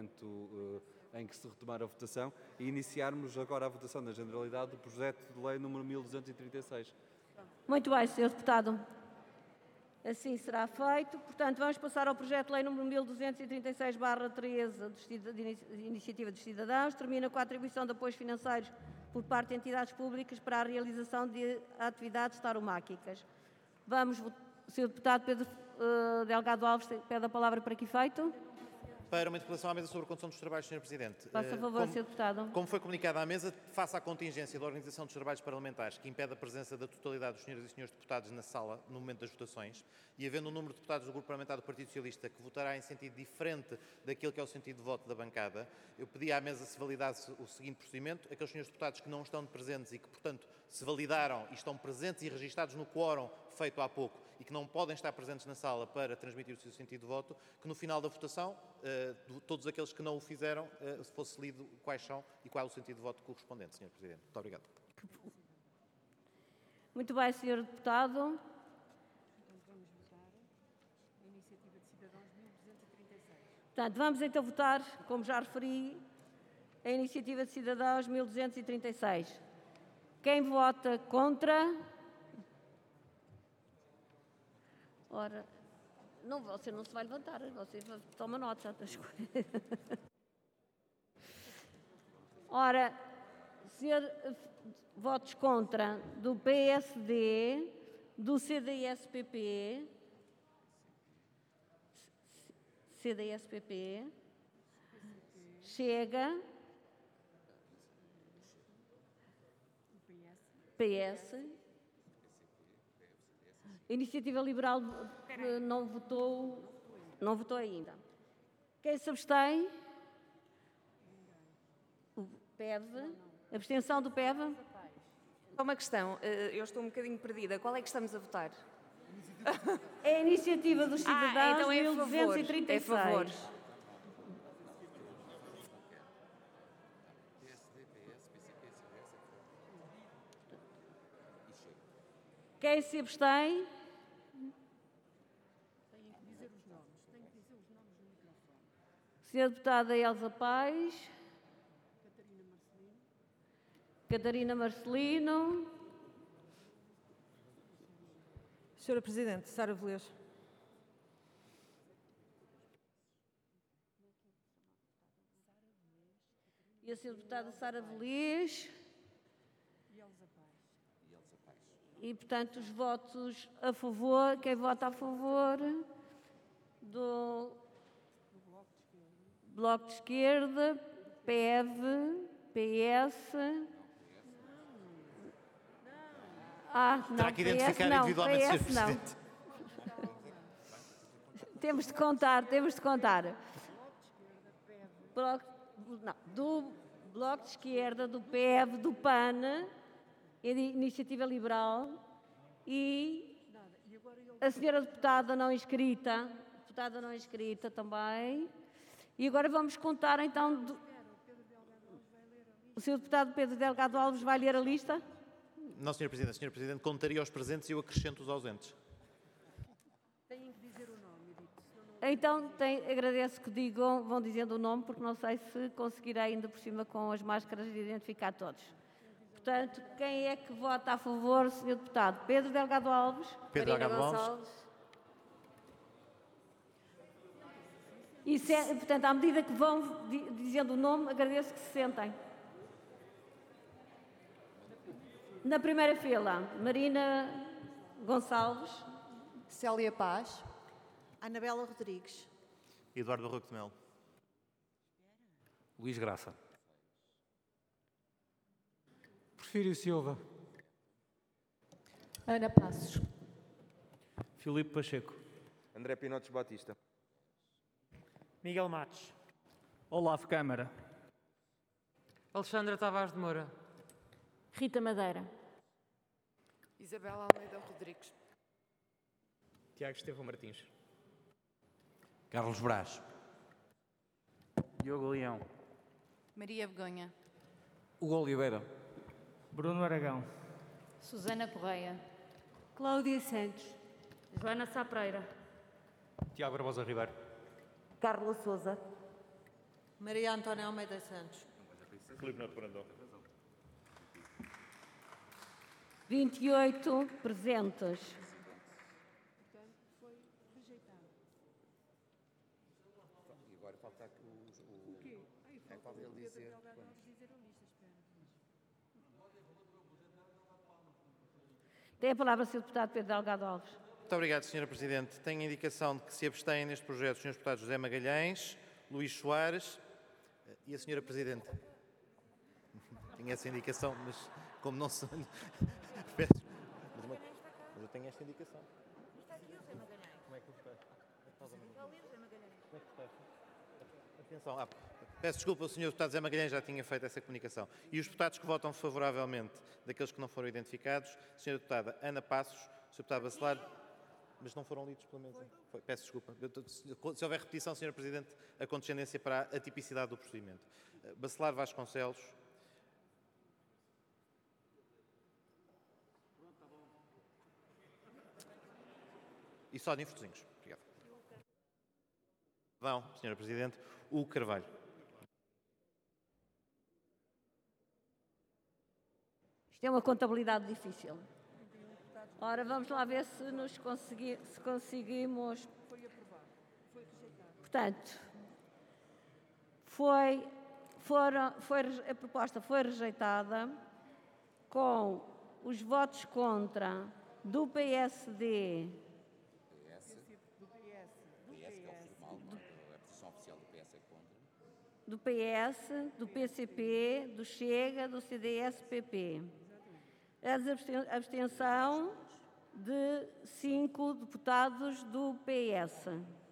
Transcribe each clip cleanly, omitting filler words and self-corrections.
momento em que se retomar a votação e iniciarmos agora a votação na generalidade do projeto de lei número 1236. Muito bem, Sr. Deputado. Assim será feito. Portanto, vamos passar ao projeto de lei número 1236/13 de Iniciativa dos Cidadãos. Termina com a atribuição de apoios financeiros por parte de entidades públicas para a realização de atividades tauromáquicas. Vamos, Sr. Deputado Pedro Delgado Alves, pede a palavra para que efeito? Para uma interpelação à mesa sobre a condução dos trabalhos, Sr. Presidente. Faça favor, Sr. Deputado. Como foi comunicado à mesa, face à contingência da organização dos trabalhos parlamentares que impede a presença da totalidade dos senhoras e senhores deputados na sala no momento das votações, e havendo um número de deputados do Grupo Parlamentar do Partido Socialista que votará em sentido diferente daquele que é o sentido de voto da bancada, eu pedi à mesa se validasse o seguinte procedimento: aqueles senhores deputados que não estão presentes e que, portanto, se validaram e estão presentes e registados no quórum feito há pouco e que não podem estar presentes na sala para transmitir o seu sentido de voto, que no final da votação, todos aqueles que não o fizeram, fosse lido quais são e qual é o sentido de voto correspondente, Sr. Presidente. Muito obrigado. Muito bem, Sr. Deputado. Então vamos votar a Iniciativa de Cidadãos 1236. Portanto, vamos então votar, como já referi, a Iniciativa de Cidadãos 1236. Quem vota contra? Ora, não, você não se vai levantar, você toma nota das coisas. Ora, votos contra do PSD, do CDS-PP, Chega, PS, Iniciativa Liberal não votou ainda. Quem se abstém? O PEV. Abstenção do PEV? Só uma questão, eu estou um bocadinho perdida. Qual é que estamos a votar? É a Iniciativa dos Cidadãos então é 1236. É favor. Quem se abstém? Têm que dizer os nomes. Têm que dizer os nomes no microfone. Senhora Deputada Elsa Paz. Catarina Marcelino. Senhora Presidente, Sara Velez. E a Senhora Deputada Sara Velez. E, portanto, os votos a favor, quem vota a favor do Bloco de Esquerda, PEV, PS. Não, Terá que identificar PS não, individualmente, Sr. PS não. Presidente. Temos de contar. Do Bloco de Esquerda, do PEV, do PAN, Iniciativa Liberal e a senhora deputada não inscrita também. E agora vamos contar então. O senhor deputado Pedro Delgado Alves vai ler a lista? Não, Sr. Presidente. Sr. Presidente, contaria os presentes e eu acrescento os ausentes. Têm que dizer o nome, Edito. Então, agradeço que vão dizendo o nome, porque não sei se conseguirá ainda por cima com as máscaras identificar todos. Portanto, quem é que vota a favor, Sr. Deputado? Pedro Delgado Alves. Pedro Delgado Alves. E, portanto, à medida que vão dizendo o nome, agradeço que se sentem. Na primeira fila, Marina Gonçalves. Célia Paz. Anabela Rodrigues. Eduardo Barroco de Melo. Luís Graça. Porfírio Silva. Ana Passos. Filipe Pacheco. André Pinotes Batista. Miguel Matos. Olavo Câmara. Alexandra Tavares de Moura. Rita Madeira. Isabela Almeida Rodrigues. Tiago Estevão Martins. Carlos Brás. Diogo Leão. Maria Begonha. Hugo Oliveira. Bruno Aragão. Susana Correia. Cláudia Santos. Joana Sapreira. Tiago Barbosa Ribeiro. Carla Sousa. Maria Antónia Almeida Santos. Filipe Neto Brandão. 28 presentes. Portanto, foi rejeitado. E agora falta O quê? Ai, falta o Pedro Delgado Alves dizer a lista, espera. Tem a palavra o Sr. Deputado Pedro Delgado Alves. Muito obrigado, Sra. Presidente. Tenho a indicação de que se abstêm neste projeto os Srs. Deputados José Magalhães, Luís Soares e a Sra. Presidente. Tinha essa indicação, mas como não se... Peço. Mas eu tenho esta indicação. Como é que está? Atenção. Peço desculpa, o Sr. Deputado José Magalhães já tinha feito essa comunicação. E os deputados que votam favoravelmente, daqueles que não foram identificados, a Sra. Deputada Ana Passos, o Sr. Deputado Bacelar, mas não foram lidos pela mesa. Peço desculpa. Se houver repetição, Sra. Presidente, a condescendência para a tipicidade do procedimento. Bacelar Vasconcelos. E Sónia Fortezinhos. Obrigado. Não, Sra. Presidente, o Carvalho. Isto é uma contabilidade difícil. Ora, vamos lá ver se conseguimos. Foi aprovado. Foi rejeitado. Portanto, a proposta foi rejeitada com os votos contra do PSD, do PS, do PCP, do Chega, do CDS-PP. A abstenção de 5 deputados do PS.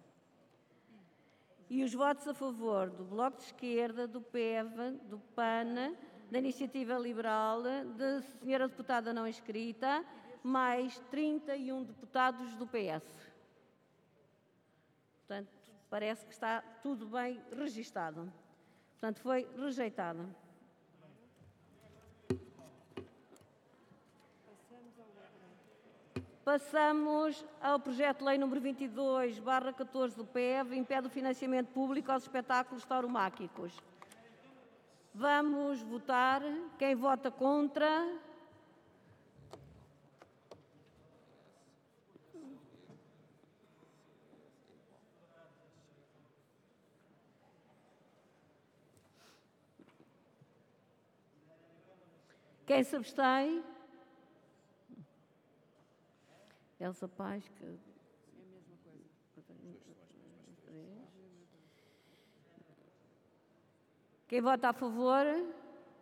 E os votos a favor do Bloco de Esquerda, do PEV, do PAN, da Iniciativa Liberal, da senhora deputada não inscrita, mais 31 deputados do PS. Portanto, parece que está tudo bem registado. Portanto, foi rejeitada. Passamos ao projeto de lei número 22/14 do PEV, impede o financiamento público aos espetáculos tauromáquicos. Vamos votar. Quem vota contra? Quem se abstém? Elsa Paz, que... É a mesma coisa. Quem vota a favor? Portanto,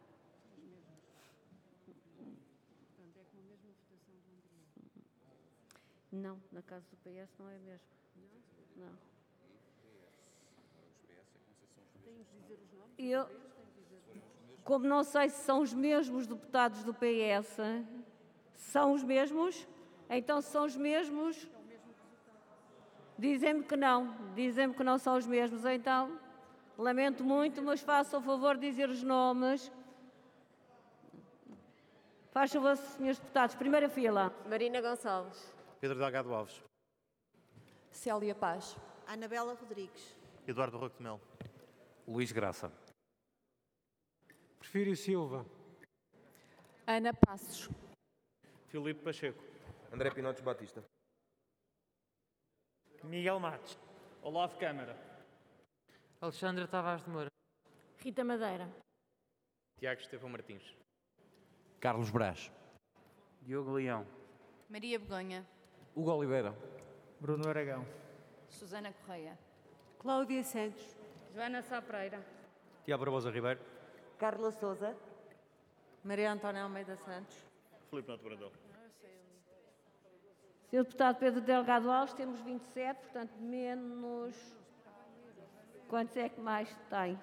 é com a mesma votação do anterior. Não, na casa do PS não é mesmo. Não. Tem de dizer os nomes? Eu, como não sei se são os mesmos deputados do PS, são os mesmos? Então, se são os mesmos, dizem-me que não são os mesmos. Então, lamento muito, mas façam o favor de dizer os nomes. Faz favor, senhores deputados. Primeira fila. Marina Gonçalves. Pedro Delgado Alves. Célia Paz. Anabela Rodrigues. Eduardo Roque de Melo. Luís Graça. Porfírio Silva. Ana Passos. Filipe Pacheco. André Pinotes Batista. Miguel Matos. Olavo Câmara. Alexandra Tavares de Moura. Rita Madeira. Tiago Estevão Martins. Carlos Brás. Diogo Leão. Maria Begonha. Hugo Oliveira. Bruno Aragão. Susana Correia. Cláudia Santos. Joana Sá Pereira. Tiago Barbosa Ribeiro. Carla Souza. Maria Antónia Almeida Santos. Filipe Neto Brandão. Senhor deputado Pedro Delgado Alves, temos 27, portanto, menos... Quantos é que mais tem?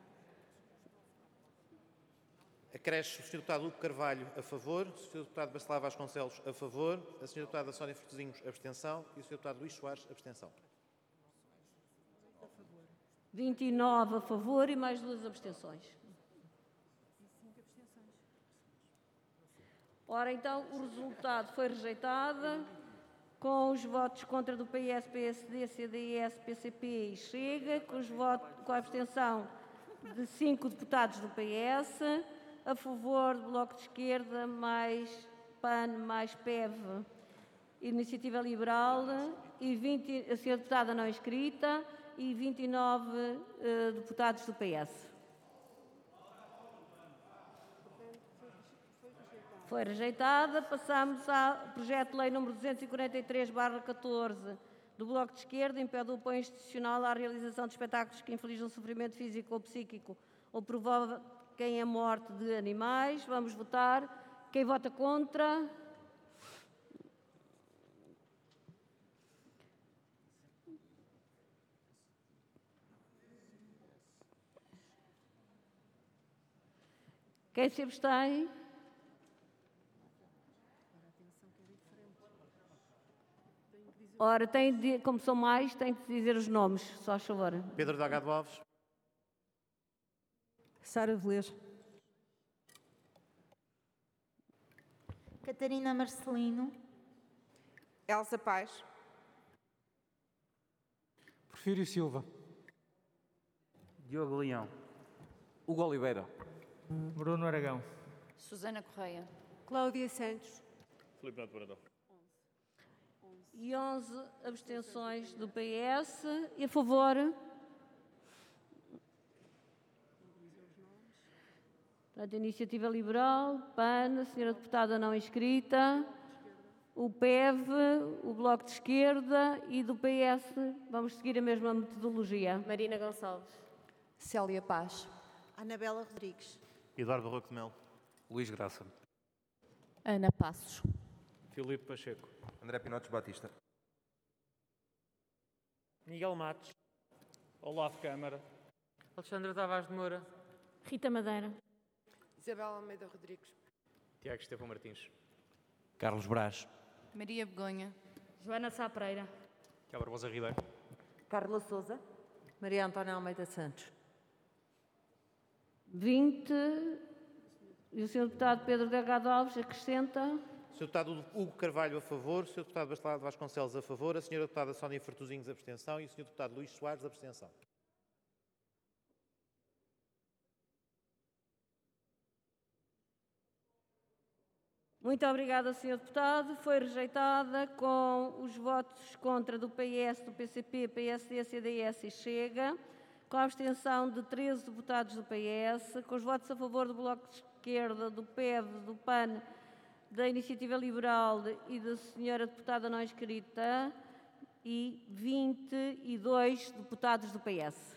Acresce o Sr. Deputado Hugo Carvalho a favor, o Sr. Deputado Bacelar Vasconcelos a favor, a Sra. Deputada Sónia Fortezinhos abstenção e o Sr. Deputado Luís Soares abstenção. 29 a favor e mais 2 abstenções. Ora, então, o resultado foi rejeitado, com os votos contra do PS, PSD, CDS, PCP e Chega, com a abstenção de 5 deputados do PS, a favor do Bloco de Esquerda, mais PAN, mais PEV, Iniciativa Liberal, e 20, a senhora deputada não inscrita, e 29 deputados do PS. Foi rejeitada. Passamos ao projeto de lei número 243/14 do Bloco de Esquerda, impede o apoio institucional à realização de espetáculos que infligam sofrimento físico ou psíquico ou provoquem a morte de animais. Vamos votar. Quem vota contra? Quem se abstém? Ora, como são mais, tem que dizer os nomes, só a favor. Pedro Delgado Alves. Sara Velez. Catarina Marcelino. Elsa Paz. Porfírio Silva. Diogo Leão. Hugo Oliveira. Bruno Aragão. Susana Correia. Cláudia Santos. Filipe Neto Brandão. E 11 abstenções do PS. E a favor? Portanto, a Iniciativa Liberal, PAN, a senhora deputada não inscrita, o PEV, o Bloco de Esquerda e do PS. Vamos seguir a mesma metodologia. Marina Gonçalves. Célia Paz. Anabela Rodrigues. Eduardo Barroco de Melo. Luís Graça. Ana Passos. Filipe Pacheco. André Pinotes Batista. Miguel Matos. Olavo Câmara. Alexandra Tavares de Moura. Rita Madeira. Isabel Almeida Rodrigues. Tiago Estevão Martins. Carlos Brás. Maria Begonha. Joana Sá Pereira. Tiago Barbosa Ribeiro. Carla Souza. Maria Antónia Almeida Santos. 20. E o senhor deputado Pedro Delgado Alves acrescenta. O Sr. Deputado Hugo Carvalho a favor, o Sr. Deputado Bacelar de Vasconcelos a favor, a Sra. Deputada Sónia Fertuzinhos abstenção e o Sr. Deputado Luís Soares abstenção. Muito obrigada, Sr. Deputado. Foi rejeitada com os votos contra do PS, do PCP, PSD, CDS e Chega, com a abstenção de 13 deputados do PS, com os votos a favor do Bloco de Esquerda, do PEV, do PAN, da Iniciativa Liberal e da senhora deputada não inscrita e 22 deputados do PS.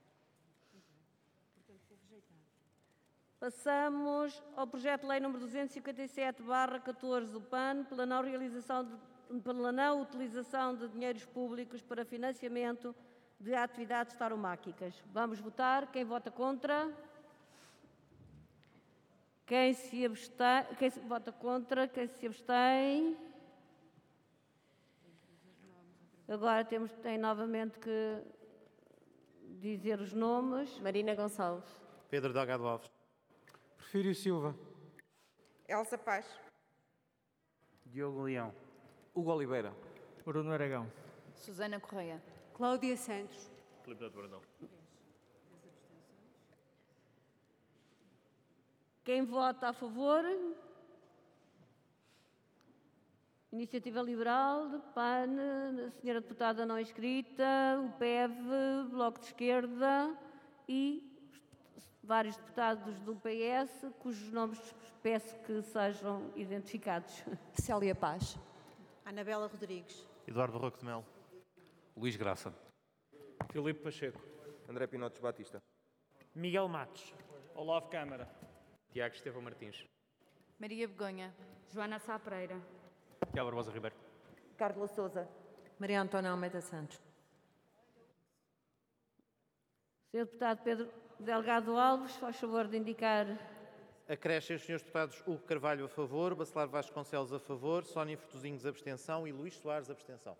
Passamos ao projeto de lei número 257/14 do PAN, pela não utilização de dinheiros públicos para financiamento de atividades tauromáquicas. Vamos votar. Quem vota contra? Quem vota contra? Quem se abstém? Agora tem novamente que dizer os nomes. Marina Gonçalves. Pedro Delgado Alves. Porfírio Silva. Elsa Paz. Diogo Leão. Hugo Oliveira. Bruno Aragão. Susana Correia. Cláudia Santos. Filipe Neto Brandão. Quem vota a favor? Iniciativa Liberal, PAN, a senhora deputada não inscrita, o PEV, Bloco de Esquerda e vários deputados do PS, cujos nomes peço que sejam identificados. Célia Paz. Anabela Rodrigues. Eduardo Barroco de Melo. Luís Graça. Filipe Pacheco. André Pinotes Batista. Miguel Matos. Olavo Câmara. Tiago Estevão Martins. Maria Begonha. Joana Sá Pereira. Tiago Barbosa Ribeiro. Carla Souza. Maria Antónia Almeida Santos. Senhor deputado Pedro Delgado Alves, faz favor de indicar. Acrescem os Srs. Deputados Hugo Carvalho a favor, Bacelar Vasconcelos a favor, Sónia Fertuzinhos abstenção e Luís Soares abstenção.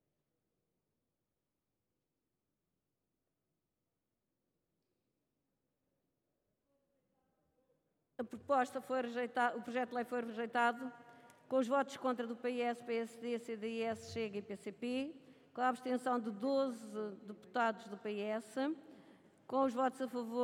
A proposta foi rejeitada, o projeto de lei foi rejeitado com os votos contra do PS, PSD, CDS, Chega e PCP, com a abstenção de 12 deputados do PS, com os votos a favor